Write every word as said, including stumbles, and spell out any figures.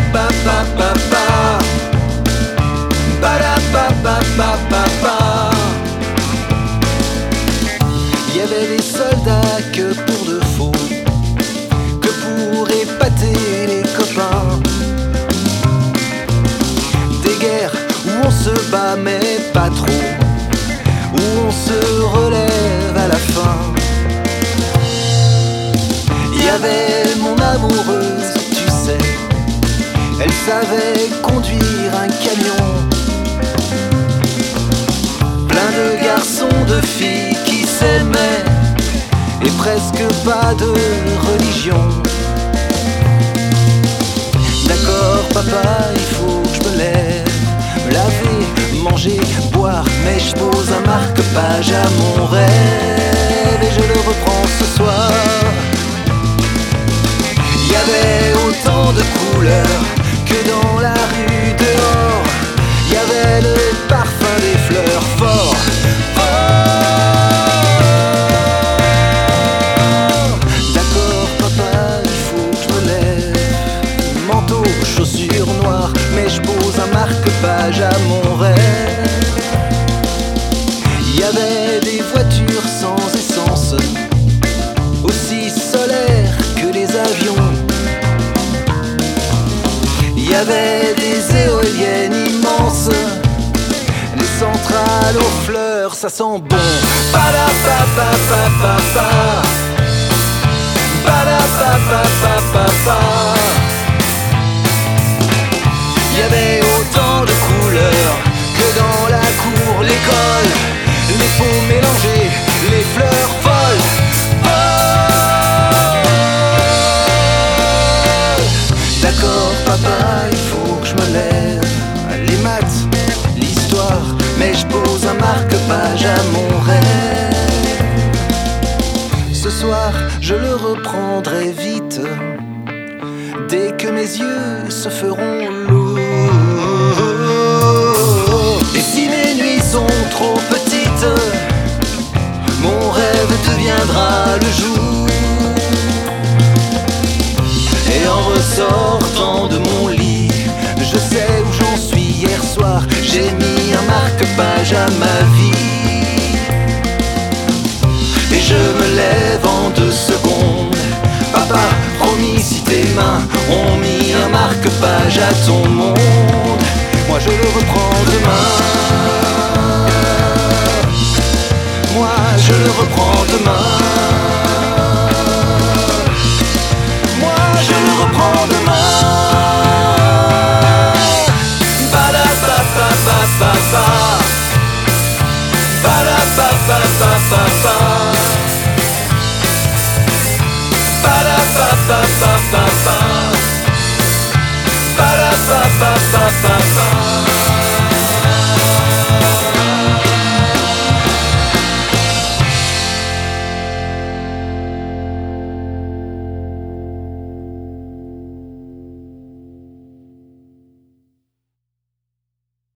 Il y avait des soldats que pour de faux, que pour épater les copains. Des guerres où on se bat mais pas trop, où on se relève à la fin. Il y avait mon amoureuse, tu sais, elle savait conduire un camion. Plein de garçons, de filles qui s'aimaient, et presque pas de religion. D'accord papa, il faut que je me lève, me laver, manger, boire, mais je pose un marque-page à mon rêve et je le reprends ce soir. Il y avait autant de couleurs que dans la rue dehors. Il y avait le parfum des fleurs fort. Oh, d'accord papa, il faut que je me lève, manteau, chaussures noires, mais je pose un marque-page à mon rêve. Il y avait des voitures sans essence, aussi solaires que les avions. Il y avait des éoliennes immenses, les centrales aux fleurs, ça sent bon. Ba-da-ba-ba-ba-ba-ba, ba-da-ba-ba-ba-ba-ba. Il y avait autant de couleurs que dans la cour, l'école, les pots mélangés, les fleurs folles. D'accord papa, il faut que je me lève, les maths, l'histoire, mais je pose un marque-page à mon rêve. Ce soir, je le reprendrai vite, dès que mes yeux se feront lourds. Et si mes nuits sont trop petites, mon rêve deviendra le jour. Et en ressortant de mon lit, je sais où j'en suis hier soir. J'ai mis un marque-page à ma vie. Et je me lève en deux secondes. Papa, promis, si tes mains ont mis un marque-page à ton monde, moi je le reprends demain. Moi je le reprends demain. Je le reprends demain. Ba-da-ba-ba-ba-ba-ba, ba-da-ba-ba-ba-ba-ba, ba-da-ba-ba-ba-ba-ba, ba-da-ba-ba-ba-ba-ba.